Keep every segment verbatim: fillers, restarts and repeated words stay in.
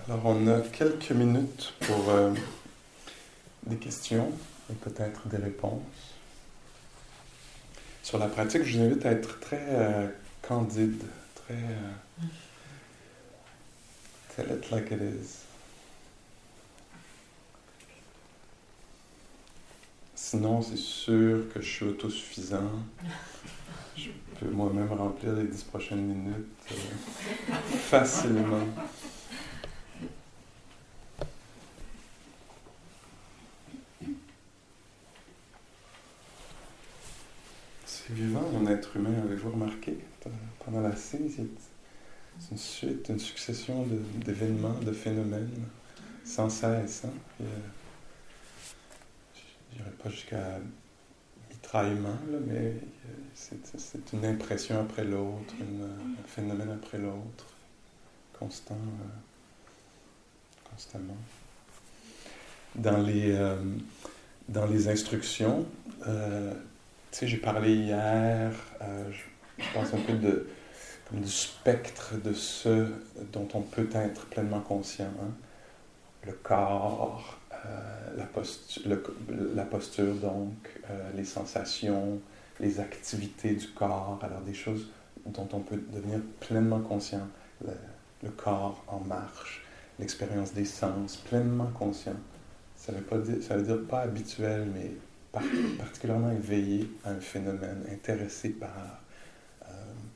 Alors, on a quelques minutes pour euh, des questions et peut-être des réponses. Sur la pratique, je vous invite à être très euh, candide, très euh, tell it like it is. Sinon, c'est sûr que je suis autosuffisant. Je peux moi-même remplir les dix prochaines minutes euh, facilement. C'est vivant, mon être humain. Avez-vous remarqué pendant l'assise, c'est une suite, une succession de, d'événements, de phénomènes, sans cesse. Hein? Et, euh, je n'irai pas jusqu'à mitraillement, là, mais c'est, c'est une impression après l'autre, une, un phénomène après l'autre, constant, euh, constamment. Dans les, euh, dans les instructions, euh, tu sais, j'ai parlé hier, euh, je, je pense un peu de, comme du spectre de ce dont on peut être pleinement conscient. Hein? Le corps, euh, la, posture, le, la posture, donc, euh, les sensations, les activités du corps, alors des choses dont on peut devenir pleinement conscient. Le, le corps en marche, l'expérience des sens, pleinement conscient. Ça veut pas dire, ça veut dire pas habituel, mais par, particulièrement éveillé à un phénomène, intéressé par... Euh,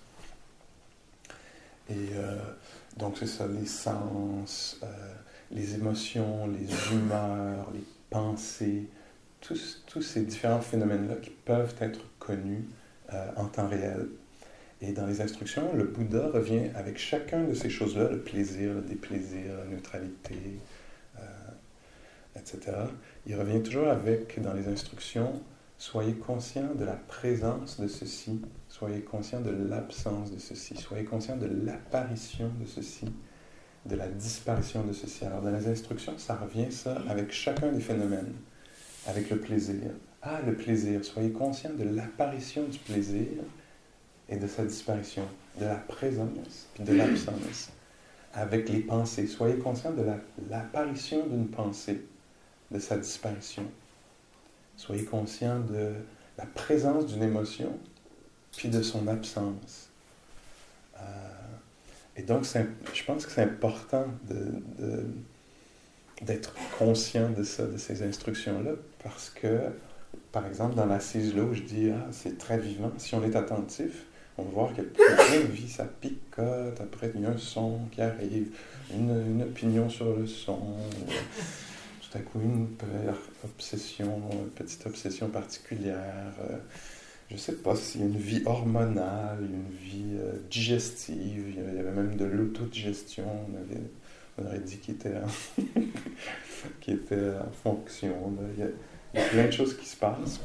et euh, donc c'est ça, les sens... Euh, les émotions, les humeurs, les pensées, tous, tous ces différents phénomènes-là qui peuvent être connus euh, en temps réel. Et dans les instructions, le Bouddha revient avec chacun de ces choses-là, le plaisir, le déplaisir, la neutralité, euh, et cetera. Il revient toujours avec, dans les instructions, soyez conscient de la présence de ceci, soyez conscient de l'absence de ceci, soyez conscient de l'apparition de ceci, de la disparition de ceci. Alors, dans les instructions, ça revient, ça, avec chacun des phénomènes, avec le plaisir. Ah, le plaisir, soyez conscient de l'apparition du plaisir et de sa disparition, de la présence puis de l'absence. Avec les pensées, soyez conscient de la, l'apparition d'une pensée, de sa disparition. Soyez conscient de la présence d'une émotion puis de son absence. Euh, Et donc, c'est, je pense que c'est important de, de, d'être conscient de ça, de ces instructions-là, parce que, par exemple, dans l'assise là où je dis « Ah, c'est très vivant », si on est attentif, on va voir qu'il y a plein de vie, ça picote, après il y a un son qui arrive, une, une opinion sur le son, tout à coup une obsession, une petite obsession particulière, je ne sais pas s'il y a une vie hormonale, une vie euh, digestive, il y avait même de l'autodigestion, on, avait, on aurait dit qu'il était en, qu'il était en fonction. Là. Il, y a, il y a plein de choses qui se passent.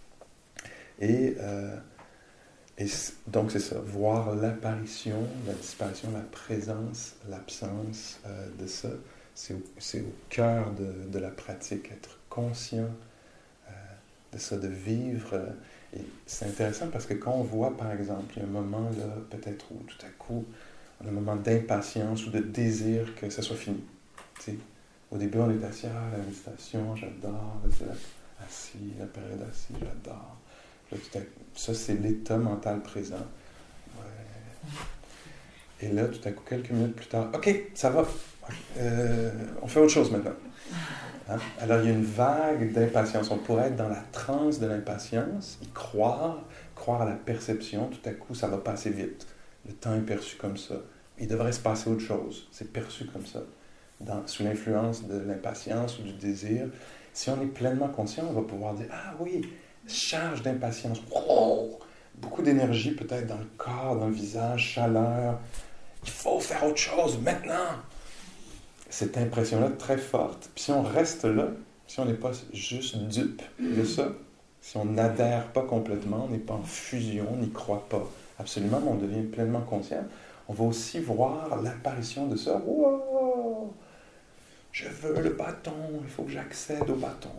Et, euh, et donc c'est ça, voir l'apparition, la disparition, la présence, l'absence euh, de ça, c'est au, c'est au cœur de, de la pratique, être conscient euh, de ça, de vivre... Euh, Et c'est intéressant parce que quand on voit, par exemple, il y a un moment, là, peut-être où tout à coup, on a un moment d'impatience ou de désir que ça soit fini. T'sais, au début, on est assis, ah, la méditation, j'adore, c'est la, assis, la période assis, j'adore. Là, tout à, ça, c'est l'état mental présent. Ouais. Et là, tout à coup, quelques minutes plus tard, OK, ça va, euh, on fait autre chose maintenant. Hein? Alors, il y a une vague d'impatience. On pourrait être dans la transe de l'impatience, y croire, croire à la perception. Tout à coup, ça va passer vite. Le temps est perçu comme ça. Il devrait se passer autre chose. C'est perçu comme ça. Dans, sous l'influence de l'impatience ou du désir, si on est pleinement conscient, on va pouvoir dire « Ah oui, charge d'impatience. Wow! Beaucoup d'énergie peut-être dans le corps, dans le visage, chaleur. Il faut faire autre chose maintenant! » Cette impression-là très forte. Puis si on reste là, si on n'est pas juste dupe de ça, si on n'adhère pas complètement, on n'est pas en fusion, on n'y croit pas absolument, mais on devient pleinement conscient, on va aussi voir l'apparition de ça. Wow! Je veux le bâton, il faut que j'accède au bâton.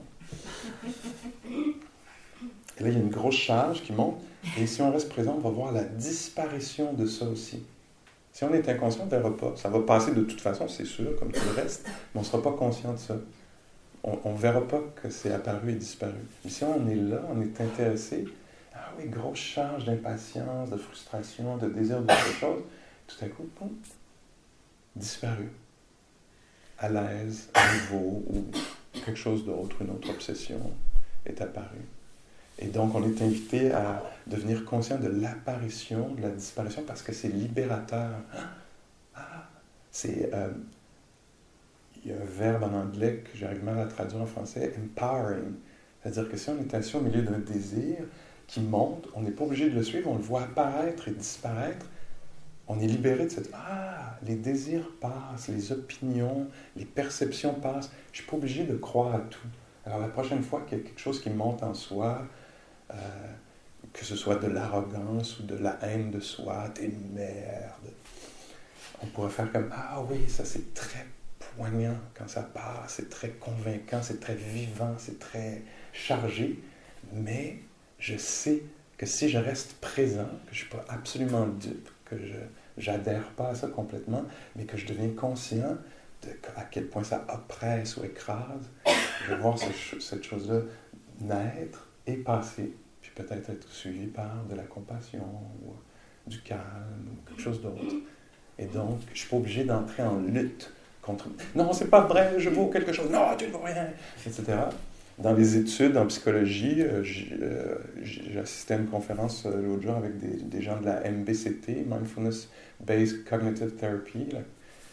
Et là, il y a une grosse charge qui monte, et si on reste présent, on va voir la disparition de ça aussi. Si on est inconscient, on ne verra pas. Ça va passer de toute façon, c'est sûr, comme tout le reste, mais on ne sera pas conscient de ça. On ne verra pas que c'est apparu et disparu. Mais si on est là, on est intéressé, ah oui, grosse charge d'impatience, de frustration, de désir d'autre chose, tout à coup, boum, disparu. À l'aise, à nouveau, ou quelque chose d'autre, une autre obsession est apparue. Et donc, on est invité à devenir conscient de l'apparition, de la disparition, parce que c'est libérateur. Ah, c'est... Euh, il y a un verbe en anglais que j'arrive mal à traduire en français, empowering. C'est-à-dire que si on est assis au milieu d'un désir qui monte, on n'est pas obligé de le suivre, on le voit apparaître et disparaître. On est libéré de cette... Ah, les désirs passent, les opinions, les perceptions passent. Je ne suis pas obligé de croire à tout. Alors la prochaine fois qu'il y a quelque chose qui monte en soi, euh, que ce soit de l'arrogance ou de la haine de soi, t'es une merde, on pourrait faire comme, ah oui, ça c'est très poignant quand ça part, c'est très convaincant, c'est très vivant, c'est très chargé, mais je sais que si je reste présent, que je ne suis pas absolument dupe, que je n'adhère pas à ça complètement, mais que je deviens conscient de à quel point ça oppresse ou écrase, je vais voir ce, cette chose-là naître et passer, puis peut-être être suivi par de la compassion ou du calme ou quelque chose d'autre. Et donc, je ne suis pas obligé d'entrer en lutte contre... Non, c'est pas vrai, je vaux quelque chose. Non, tu ne vaux rien, et cetera. Dans les études en psychologie, euh, j'ai, euh, j'ai assisté à une conférence euh, l'autre jour avec des, des gens de la M B C T, Mindfulness Based Cognitive Therapy. La,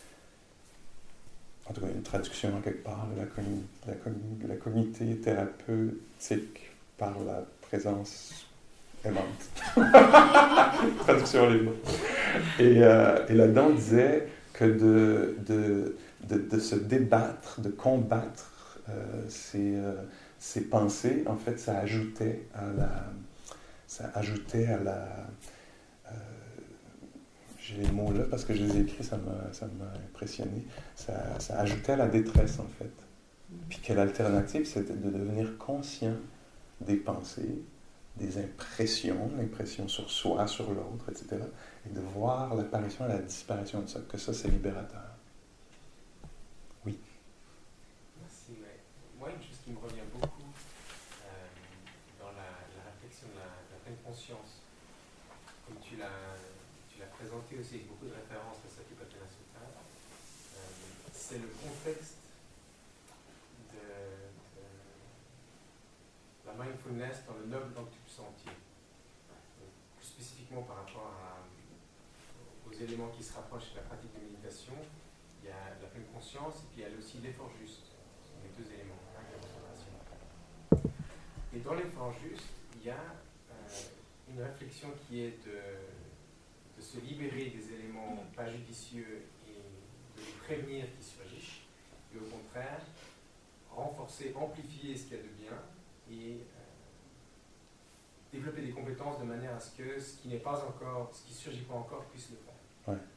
en tout cas, une traduction en quelque part de la, cogn, la, cogn, la cognité thérapeutique par la présence aimante. Traduction libre. Et, euh, et là-dedans, on disait que de, de, de, de se débattre, de combattre euh, ces, euh, ces pensées, en fait, ça ajoutait à la... Ça ajoutait à la... Euh, j'ai les mots là parce que je les ai écrits, ça m'a, ça m'a impressionné. Ça, ça ajoutait à la détresse, en fait. Puis que l'alternative, c'était de devenir conscient des pensées, des impressions, l'impression sur soi, sur l'autre, et cetera, et de voir l'apparition et la disparition de ça, que ça, c'est libérateur. Oui. Merci. Ouais. Moi, une chose qui me revient beaucoup euh, dans la, la réflexion de la, de la pleine conscience, comme tu l'as, tu l'as présenté aussi avec beaucoup de références à Satipatthana Sutta, euh, c'est le contexte de, de la mindfulness dans le noble octopus entier. Plus spécifiquement par rapport à, aux éléments qui se rapprochent de la pratique de méditation, il y a la pleine conscience et puis il y a aussi l'effort juste. Ce sont les deux éléments, hein, de la concentration. Et dans l'effort juste, il y a euh, une réflexion qui est de, de se libérer des éléments pas judicieux et de les prévenir qui surgissent, et au contraire, renforcer, amplifier ce qu'il y a de bien et euh, développer des compétences de manière à ce que ce qui n'est pas encore, ce qui ne surgit pas encore puisse le faire. Ouais.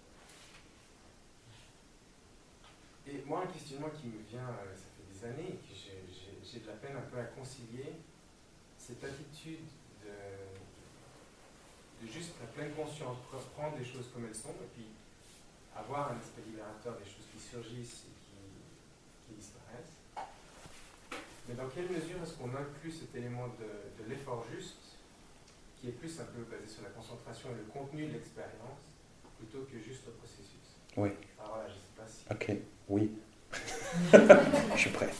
Et moi, un questionnement qui me vient, euh, ça fait des années, et que j'ai, j'ai, j'ai de la peine un peu à concilier, cette attitude de, de juste la pleine conscience, prendre les choses comme elles sont, et puis avoir un aspect libérateur des choses qui surgissent et qui, qui disparaissent. Mais dans quelle mesure est-ce qu'on inclut cet élément de, de l'effort juste, qui est plus un peu basé sur la concentration et le contenu de l'expérience, plutôt que juste le processus? Oui. Alors voilà, je ne sais pas si... Ok, oui. Je suis prêt.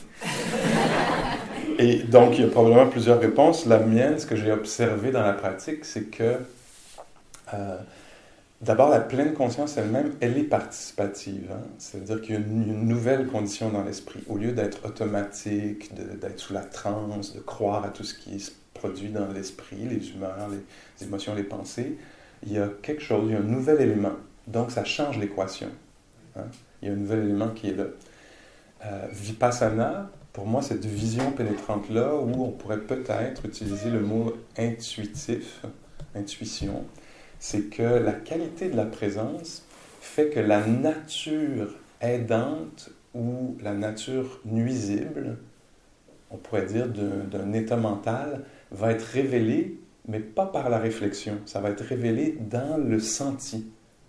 Et donc, il y a probablement plusieurs réponses. La mienne, ce que j'ai observé dans la pratique, c'est que euh, d'abord, la pleine conscience elle-même, elle est participative. Hein? C'est-à-dire qu'il y a une, une nouvelle condition dans l'esprit. Au lieu d'être automatique, de, d'être sous la transe, de croire à tout ce qui se produit dans l'esprit, les humeurs, les, les émotions, les pensées, il y a quelque chose, il y a un nouvel élément. Donc, ça change l'équation. Hein? Il y a un nouvel élément qui est là. Euh, Vipassana, pour moi, cette vision pénétrante-là, où on pourrait peut-être utiliser le mot intuitif, intuition, c'est que la qualité de la présence fait que la nature aidante ou la nature nuisible, on pourrait dire d'un, d'un état mental, va être révélée, mais pas par la réflexion. Ça va être révélé dans le senti.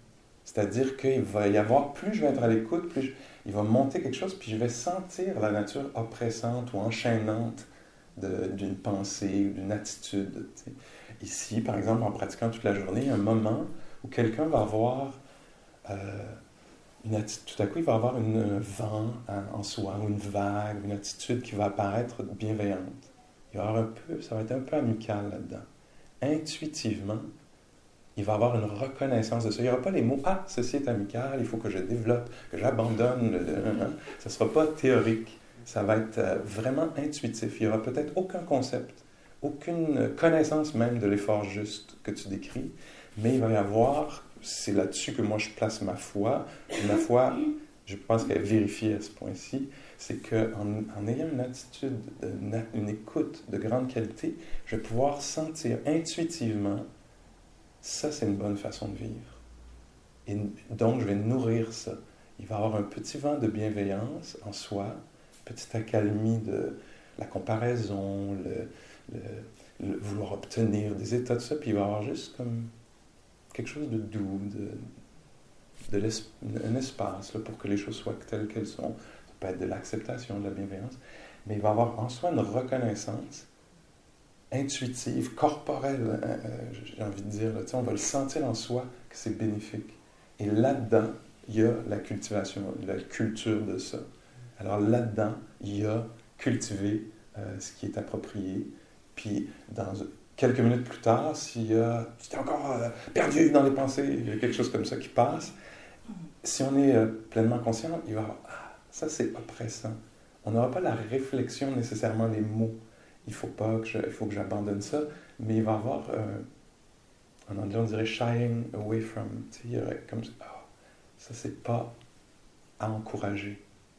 C'est-à-dire qu'il va y avoir, plus je vais être à l'écoute, plus je, il va monter quelque chose, puis je vais sentir la nature oppressante ou enchaînante de, d'une pensée ou d'une attitude. Tu sais. Ici, par exemple, en pratiquant toute la journée, il y a un moment où quelqu'un va avoir, euh, une attitude, tout à coup, il va avoir une, un vent en, en soi, ou une vague, une attitude qui va apparaître bienveillante. Il va y avoir un peu, ça va être un peu amical là-dedans. Intuitivement, il va avoir une reconnaissance de ça. Il n'y aura pas les mots « Ah, ceci est amical, il faut que je développe, que j'abandonne. » Ça ne sera pas théorique. Ça va être vraiment intuitif. Il n'y aura peut-être aucun concept, aucune connaissance même de l'effort juste que tu décris, mais il va y avoir, c'est là-dessus que moi je place ma foi. Et ma foi, je pense qu'elle est vérifiée à ce point-ci, c'est qu'en en ayant une attitude, une, une écoute de grande qualité, je vais pouvoir sentir intuitivement ça, c'est une bonne façon de vivre. Et donc, je vais nourrir ça. Il va y avoir un petit vent de bienveillance en soi, petite accalmie de la comparaison, le, le, le vouloir obtenir des états de ça, puis il va y avoir juste comme quelque chose de doux, de, de un espace là, pour que les choses soient telles qu'elles sont. Ça peut être de l'acceptation, de la bienveillance, mais il va y avoir en soi une reconnaissance intuitive, corporelle, euh, j'ai envie de dire, là, on va le sentir en soi que c'est bénéfique. Et là-dedans, il y a la cultivation, la culture de ça. Alors là-dedans, il y a cultiver euh, ce qui est approprié. Puis, dans quelques minutes plus tard, s'il y a, tu t'es encore euh, perdu dans les pensées, il y a quelque chose comme ça qui passe, si on est euh, pleinement conscient, il va y avoir, ah, ça c'est oppressant. On n'aura pas la réflexion nécessairement, les mots. Il faut pas que je, il faut que j'abandonne ça, mais il va y avoir, euh, en anglais on dirait shying away from, tu sais, il y aurait comme oh, ça c'est pas à encourager.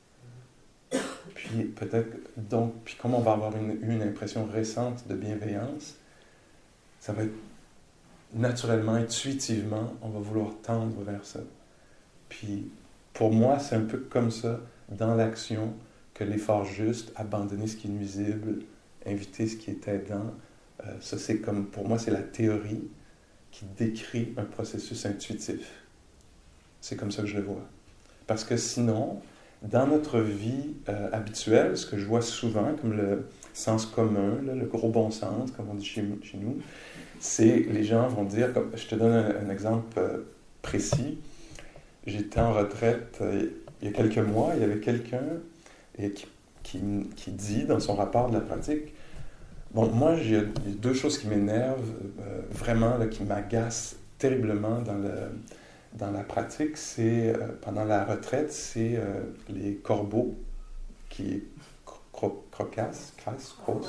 Puis peut-être, donc, puis comme on va avoir une, une impression récente de bienveillance, ça va être naturellement, intuitivement, on va vouloir tendre vers ça. Puis pour moi, c'est un peu comme ça, dans l'action, que l'effort juste, abandonner ce qui est nuisible, inviter ce qui est aidant, euh, ça c'est comme, pour moi, c'est la théorie qui décrit un processus intuitif. C'est comme ça que je le vois. Parce que sinon, dans notre vie euh, habituelle, ce que je vois souvent, comme le sens commun, là, le gros bon sens, comme on dit chez, chez nous, c'est les gens vont dire, comme, je te donne un, un exemple euh, précis, j'étais en retraite euh, il y a quelques mois, il y avait quelqu'un et qui Qui, qui dit dans son rapport de la pratique, bon, moi, il y a deux choses qui m'énervent, euh, vraiment, là, qui m'agacent terriblement dans, le, dans la pratique, c'est, euh, pendant la retraite, c'est euh, les corbeaux qui cro- croquassent, crassent, crossent,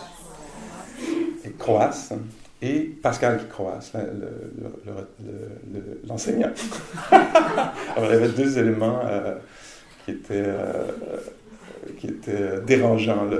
et croassent, et Pascal qui croasse, le, le, le, le, le, l'enseignant. Alors, il y avait deux éléments euh, qui étaient... Euh, qui était dérangeant, là.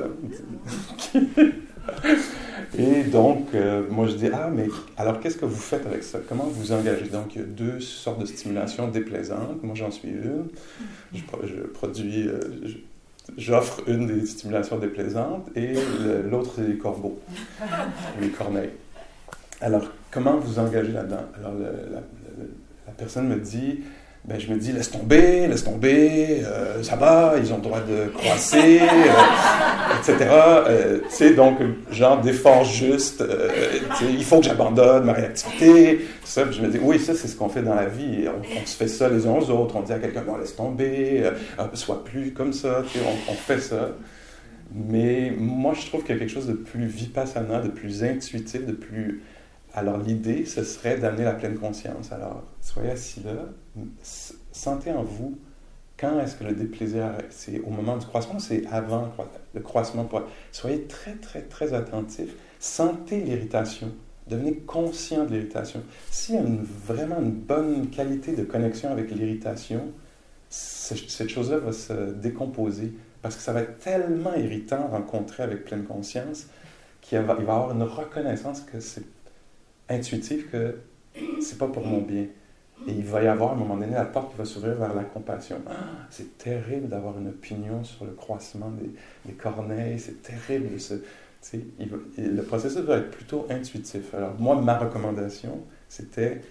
Et donc, euh, moi, je dis, ah, mais alors, qu'est-ce que vous faites avec ça? Comment vous vous engagez? Donc, il y a deux sortes de stimulations déplaisantes. Moi, j'en suis une. Je, je produis, euh, je, j'offre une des stimulations déplaisantes et le, l'autre, c'est les corbeaux, les corneilles. Alors, comment vous vous engagez là-dedans? Alors, le, la, la, la personne me dit, ben, je me dis, laisse tomber, laisse tomber, euh, ça va, ils ont le droit de croisser, euh, et cetera. Euh, tu sais, donc, genre d'effort juste, euh, il faut que j'abandonne ma réactivité, ça. Puis je me dis, oui, ça, c'est ce qu'on fait dans la vie. On, on se fait ça les uns aux autres. On dit à quelqu'un, bon, laisse tomber, euh, sois plus comme ça, tu sais, on, on fait ça. Mais moi, je trouve qu'il y a quelque chose de plus vipassana, de plus intuitif, de plus... Alors, l'idée, ce serait d'amener la pleine conscience. Alors, soyez assis là, sentez en vous, quand est-ce que le déplaisir arrête? C'est au moment du croissement, c'est avant le croissement. Pour... Soyez très, très, très attentifs. Sentez l'irritation. Devenez conscient de l'irritation. S'il y a une, vraiment une bonne qualité de connexion avec l'irritation, cette chose-là va se décomposer parce que ça va être tellement irritant à rencontrer avec pleine conscience qu'il va, il va y avoir une reconnaissance que c'est intuitif, que c'est pas pour mon bien. Et il va y avoir à un moment donné la porte qui va s'ouvrir vers la compassion. Ah, c'est terrible d'avoir une opinion sur le croissement des, des corneilles, c'est terrible de se... Il va, le processus va être plutôt intuitif. Alors moi, ma recommandation, c'était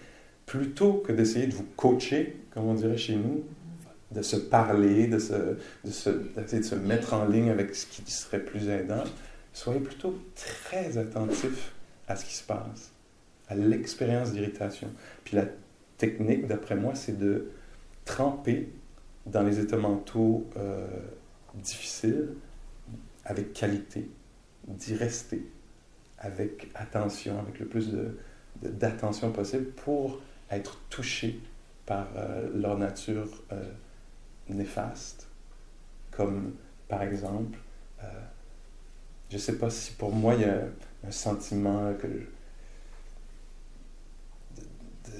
plutôt que d'essayer de vous coacher, comme on dirait chez nous, de se parler, de se, de se, d'essayer de se mettre en ligne avec ce qui serait plus aidant, soyez plutôt très attentifs à ce qui se passe, à l'expérience d'irritation. Puis la technique, d'après moi, c'est de tremper dans les états mentaux euh, difficiles avec qualité, d'y rester avec attention, avec le plus de, de, d'attention possible pour être touché par euh, leur nature euh, néfaste, comme par exemple, euh, je ne sais pas si pour moi il y a un sentiment que je, de, de,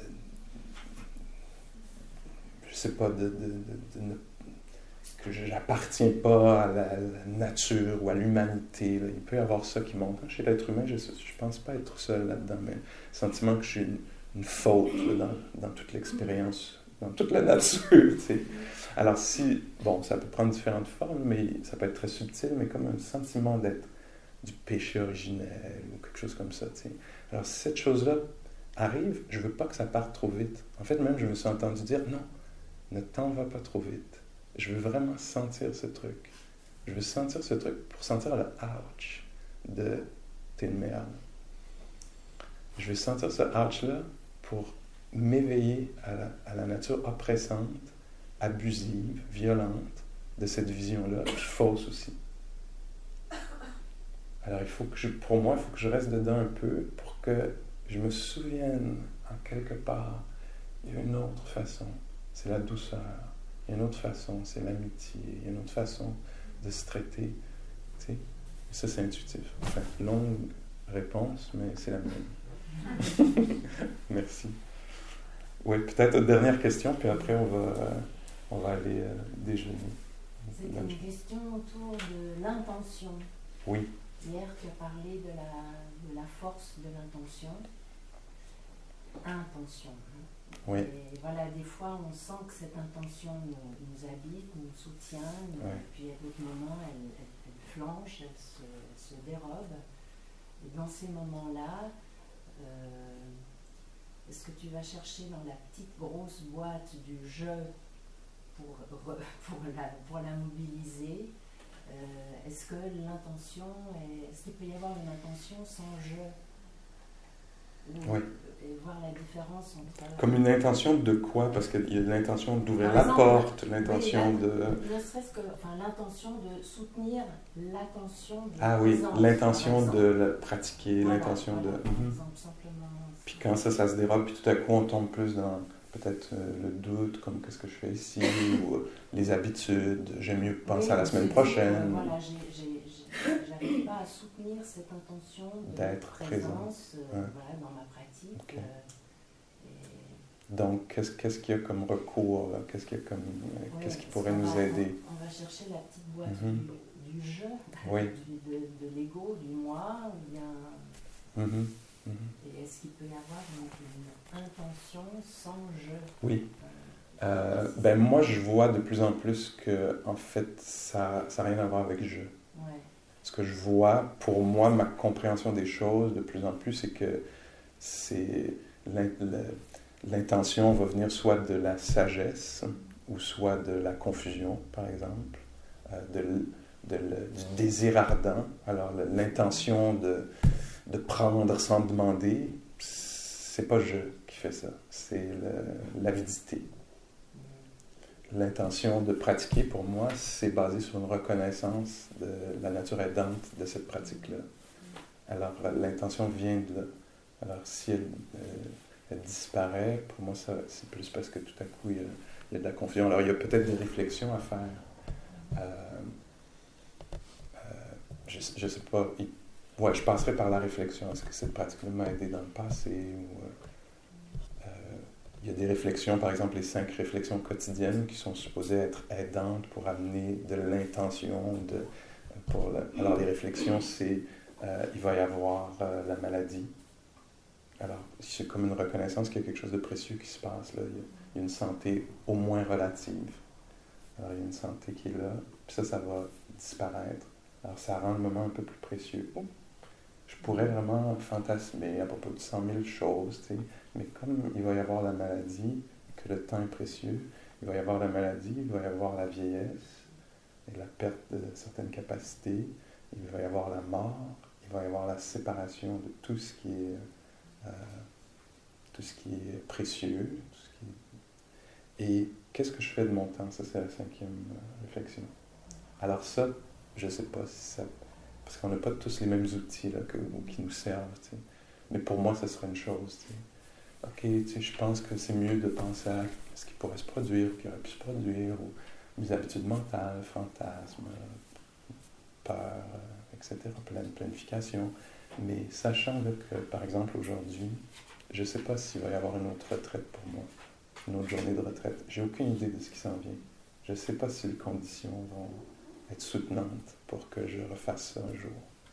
je sais pas, de, de, de, de ne, que je n'appartiens pas à la, la nature ou à l'humanité. Là. Il peut y avoir ça qui monte. Chez l'être humain, je ne pense pas être seul là-dedans, mais le sentiment que je suis une, une faute là, dans, dans toute l'expérience, dans toute la nature. Tu sais. Alors si, bon, ça peut prendre différentes formes, mais ça peut être très subtil, mais comme un sentiment d'être du péché originel ou quelque chose comme ça. Tu sais. Alors si cette chose-là arrive, je ne veux pas que ça parte trop vite. En fait, même, je me suis entendu dire, non, ne t'en va pas trop vite. Je veux vraiment sentir ce truc. Je veux sentir ce truc pour sentir le ouch de t'es une merde. Je veux sentir ce ouch-là pour m'éveiller à la, à la nature oppressante, abusive, violente de cette vision-là, puis fausse aussi. Alors, il faut que je, pour moi, il faut que je reste dedans un peu pour que je me souvienne, en quelque part, il y a une autre façon. C'est la douceur. Il y a une autre façon, c'est l'amitié. Il y a une autre façon de se traiter. Tu sais? Ça, c'est intuitif. Enfin, longue réponse, mais c'est la mienne. Merci. Oui, peut-être une dernière question, puis après, on va, euh, on va aller euh, déjeuner. C'est une question autour de l'intention. Oui. Hier, tu as parlé de la, de la force de l'intention. Intention. Oui. Et voilà, des fois, on sent que cette intention nous, nous habite, nous soutient, nous, Oui. puis à d'autres moments, elle, elle, elle flanche, elle se, elle se dérobe. Et dans ces moments-là, euh, est-ce que tu vas chercher dans la petite grosse boîte du jeu pour, pour, la, pour la mobiliser? Euh, est-ce que l'intention, est, est-ce qu'il peut y avoir une intention sans jeu? Ou, Oui. Et voir la différence entre... Comme une intention de quoi? Parce qu'il y a l'intention d'ouvrir Par la exemple, porte, l'intention oui, de... Ne serait-ce que enfin, l'intention de soutenir l'attention de Ah oui, présence, l'intention de la pratiquer, voilà, l'intention voilà, de... par Mm-hmm. exemple, simplement... Puis quand ça, ça se dérobe, puis tout à coup, on tombe plus dans peut-être euh, le doute, comme qu'est-ce que je fais ici, ou euh, les habitudes, j'aime mieux penser oui, à la semaine prochaine. Euh, voilà, j'ai, j'ai, j'ai, j'arrive pas à soutenir cette intention de D'être présence présent. euh, Ouais. voilà, dans ma pratique. Okay. Euh, et... Donc, qu'est-ce, qu'est-ce qu'il y a comme recours, là? Qu'est-ce qu'il y a comme, euh, Oui, qu'est-ce qui parce pourrait qu'on nous va, aider? On, on va chercher la petite boîte Mm-hmm. du, du jeu, Oui. du, de, de l'ego, du moi, ou bien... Mm-hmm. Mm-hmm. Et est-ce qu'il peut y avoir une, une intention sans jeu? Oui. Euh, ben moi, je vois de plus en plus que, en fait, ça n'a rien à voir avec jeu. Ouais. Ce que je vois, pour moi, ma compréhension des choses, de plus en plus, c'est que c'est l'intention va venir soit de la sagesse, ou soit de la confusion, par exemple, euh, de, de, du désir ardent. Alors, l'intention de, de prendre sans demander, c'est pas je qui fait ça, c'est l'avidité. L'intention de pratiquer, pour moi, c'est basé sur une reconnaissance de la nature aidante de cette pratique-là. Alors, l'intention vient de là. Alors, si elle, euh, elle disparaît, pour moi, ça, c'est plus parce que tout à coup, il y a, il y a de la confusion. Alors, il y a peut-être des réflexions à faire. Euh, euh, je ne sais pas. Il, ouais, je passerai par la réflexion. Est-ce que cette pratique-là m'a aidé dans le passé? Ou, euh, il y a des réflexions, par exemple, les cinq réflexions quotidiennes qui sont supposées être aidantes pour amener de l'intention. De, pour la, alors, les réflexions, c'est euh, il va y avoir euh, la maladie. Alors, c'est comme une reconnaissance qu'il y a quelque chose de précieux qui se passe là. Il y a, il y a une santé au moins relative. Alors, il y a une santé qui est là, puis ça, ça va disparaître. Alors, ça rend le moment un peu plus précieux. Oh. Je pourrais vraiment fantasmer à propos de cent mille choses, tu sais, mais comme il va y avoir la maladie, que le temps est précieux, il va y avoir la maladie, il va y avoir la vieillesse et la perte de certaines capacités, il va y avoir la mort, il va y avoir la séparation de tout ce qui est, euh, tout ce qui est précieux. Tout ce qui est... Et qu'est-ce que je fais de mon temps? Ça, c'est la cinquième euh, réflexion. Alors ça, je ne sais pas si ça... Parce qu'on n'a pas tous les mêmes outils là, que, qui nous servent. Tu sais. Mais pour moi, ça serait une chose. Tu sais. OK, tu sais, je pense que c'est mieux de penser à ce qui pourrait se produire, qui aurait pu se produire, ou mes habitudes mentales, fantasmes, peur, euh, et cetera, plein de planification. Mais sachant là, que, par exemple, aujourd'hui, je ne sais pas s'il va y avoir une autre retraite pour moi, une autre journée de retraite. J'ai aucune idée de ce qui s'en vient. Je ne sais pas si les conditions vont être soutenantes pour que je refasse ça un jour.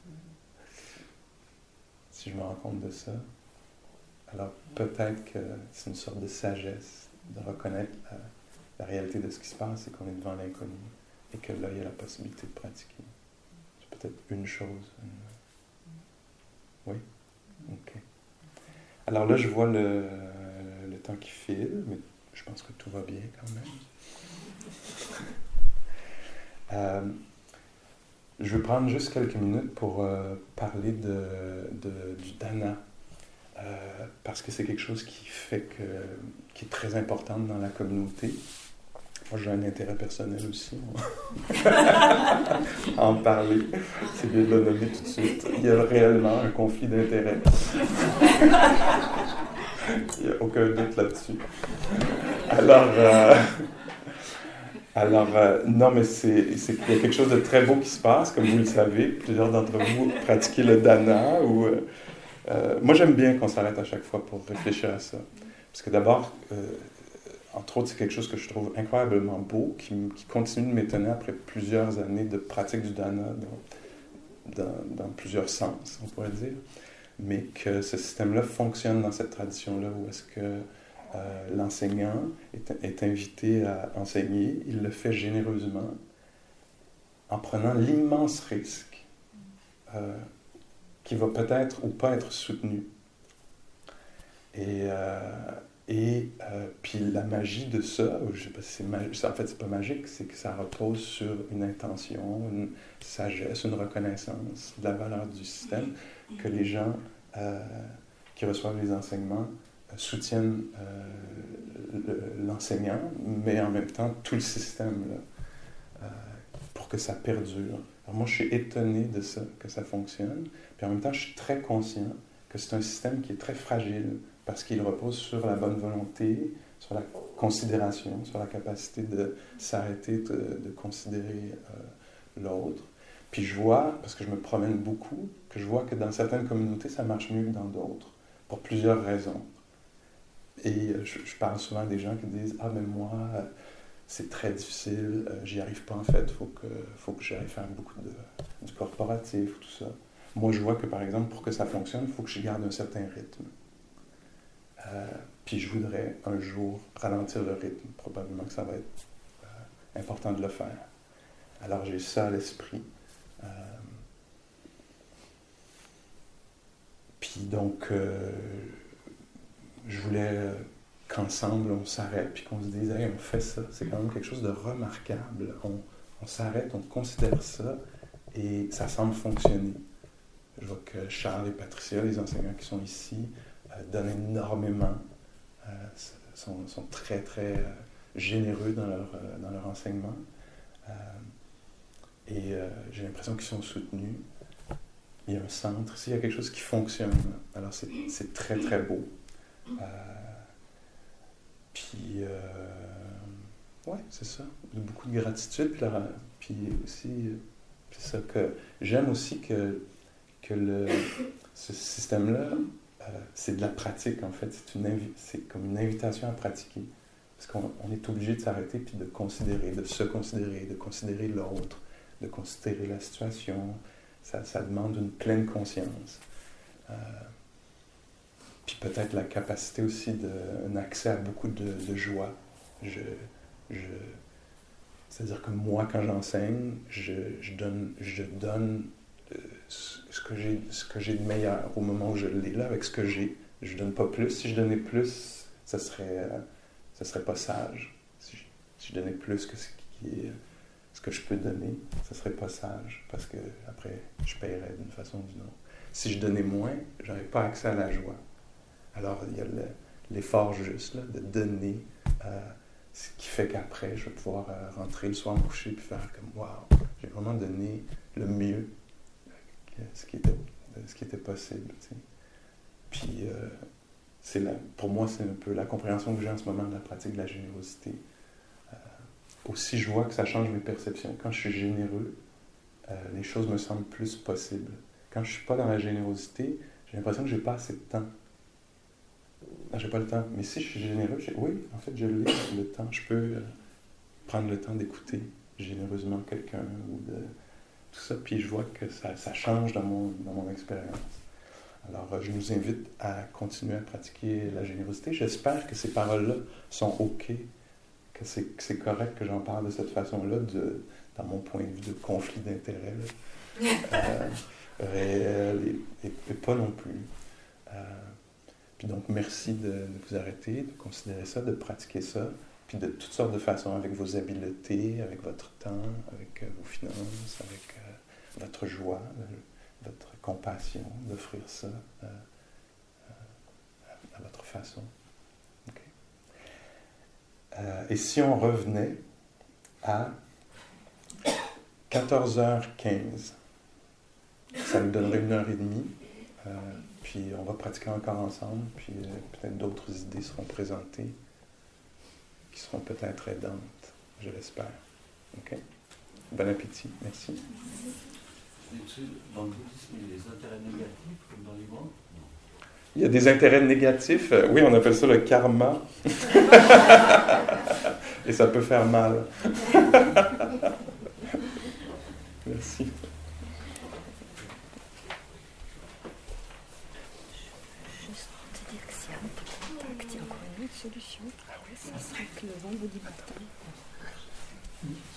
Si je me rends compte de ça, alors peut-être que c'est une sorte de sagesse de reconnaître la, la réalité de ce qui se passe et qu'on est devant l'inconnu et que là, il y a la possibilité de pratiquer. C'est peut-être une chose. Une... Oui? OK. Alors là, je vois le, le temps qui file, mais je pense que tout va bien quand même. Euh, je vais prendre juste quelques minutes pour euh, parler de, de, du dana, euh, parce que c'est quelque chose qui fait que, qui est très important dans la communauté. Moi, j'ai un intérêt personnel aussi à en parler. C'est bien de le nommer tout de suite. Il y a réellement un conflit d'intérêts. Il n'y a aucun doute là-dessus. Alors... Euh, Alors, euh, non, mais c'est, c'est qu'il y a quelque chose de très beau qui se passe, comme vous le savez. Plusieurs d'entre vous pratiquez le dana. Ou, euh, euh, moi, j'aime bien qu'on s'arrête à chaque fois pour réfléchir à ça. Parce que d'abord, euh, entre autres, c'est quelque chose que je trouve incroyablement beau, qui, qui continue de m'étonner après plusieurs années de pratique du dana dans, dans, dans plusieurs sens, on pourrait dire. Mais que ce système-là fonctionne dans cette tradition-là, où est-ce que Euh, l'enseignant est, est invité à enseigner, il le fait généreusement en prenant l'immense risque euh, qui va peut-être ou pas être soutenu. Et, euh, et euh, puis la magie de ça, je sais pas si c'est magique, en fait c'est pas magique, c'est que ça repose sur une intention, une sagesse, une reconnaissance de la valeur du système, que les gens euh, qui reçoivent les enseignements soutiennent euh, le, l'enseignant, mais en même temps tout le système là, euh, pour que ça perdure. Alors moi, je suis étonné de ça, que ça fonctionne, puis en même temps, je suis très conscient que c'est un système qui est très fragile, parce qu'il repose sur la bonne volonté, sur la considération, sur la capacité de s'arrêter, de, de considérer euh, l'autre. Puis je vois, parce que je me promène beaucoup, que je vois que dans certaines communautés, ça marche mieux que dans d'autres, pour plusieurs raisons. Et je, je parle souvent des gens qui disent « Ah, mais moi, c'est très difficile, euh, j'y arrive pas en fait, il faut que, faut que j'aille faire beaucoup de, du corporatif, tout ça. » Moi, je vois que, par exemple, pour que ça fonctionne, il faut que je garde un certain rythme. Euh, puis je voudrais un jour ralentir le rythme. Probablement que ça va être euh, important de le faire. Alors j'ai ça à l'esprit. Euh, puis donc... Euh, je voulais qu'ensemble, on s'arrête, puis qu'on se dise, hey, on fait ça. C'est quand même quelque chose de remarquable. On, on s'arrête, on considère ça, et ça semble fonctionner. Je vois que Charles et Patricia, les enseignants qui sont ici, euh, donnent énormément, euh, sont, sont très, très euh, généreux dans leur, euh, dans leur enseignement. Euh, et euh, j'ai l'impression qu'ils sont soutenus. Il y a un centre, ici, il y a quelque chose qui fonctionne. Alors c'est, c'est très, très beau. Euh, puis, euh, ouais, c'est ça. Beaucoup de gratitude. Puis, la, puis aussi, c'est ça que j'aime aussi que, que le, ce système-là, euh, c'est de la pratique en fait. C'est, une invi- c'est comme une invitation à pratiquer. Parce qu'on on est obligé de s'arrêter puis de considérer, de se considérer, de considérer l'autre, de considérer la situation. Ça, ça demande une pleine conscience. Euh, Puis peut-être la capacité aussi d'un accès à beaucoup de, de joie. Je, je, c'est-à-dire que moi, quand j'enseigne, je, je, donne, je donne ce que j'ai, ce que j'ai de meilleur au moment où je l'ai là, avec ce que j'ai. Je donne pas plus. Si je donnais plus, ça serait, euh, ça serait pas sage. Si je, si je donnais plus que ce qui est, ce que je peux donner, ça serait pas sage, parce que après, je paierais d'une façon ou d'une autre. Si je donnais moins, j'aurais pas accès à la joie. Alors, il y a le, l'effort juste là, de donner, euh, ce qui fait qu'après, je vais pouvoir euh, rentrer le soir me coucher et faire comme « Wow, j'ai vraiment donné le mieux, euh, ce, qui était, euh, ce qui était possible. » tu sais. Puis, euh, c'est la, pour moi, c'est un peu la compréhension que j'ai en ce moment de la pratique de la générosité. Euh, aussi, je vois que ça change mes perceptions. Quand je suis généreux, euh, les choses me semblent plus possibles. Quand je ne suis pas dans la générosité, j'ai l'impression que je n'ai pas assez de temps. Non, j'ai pas le temps. Mais si je suis généreux, je... oui, en fait, je l'ai, le temps. Je peux euh, prendre le temps d'écouter généreusement quelqu'un ou de tout ça. Puis je vois que ça, ça change dans mon, dans mon expérience. Alors, euh, je nous invite à continuer à pratiquer la générosité. J'espère que ces paroles-là sont OK, que c'est, que c'est correct que j'en parle de cette façon-là, de, dans mon point de vue de conflit d'intérêts, euh, réel et, et, et pas non plus. Euh, Puis donc, merci de, de vous arrêter, de considérer ça, de pratiquer ça, puis de toutes sortes de façons, avec vos habiletés, avec votre temps, avec euh, vos finances, avec euh, votre joie, euh, votre compassion, d'offrir ça euh, euh, à votre façon. Okay. Euh, et si on revenait à quatorze heures quinze, ça nous donnerait une heure et demie. Euh, Puis on va pratiquer encore ensemble, puis euh, peut-être d'autres idées seront présentées qui seront peut-être aidantes, je l'espère. OK? Bon appétit. Merci. Dans le bouddhisme, il y a des intérêts négatifs comme dans les banques? Il y a des intérêts négatifs. Euh, oui, on appelle ça le karma. Et ça peut faire mal. Merci. Solution, ça serait que le vendredi matin,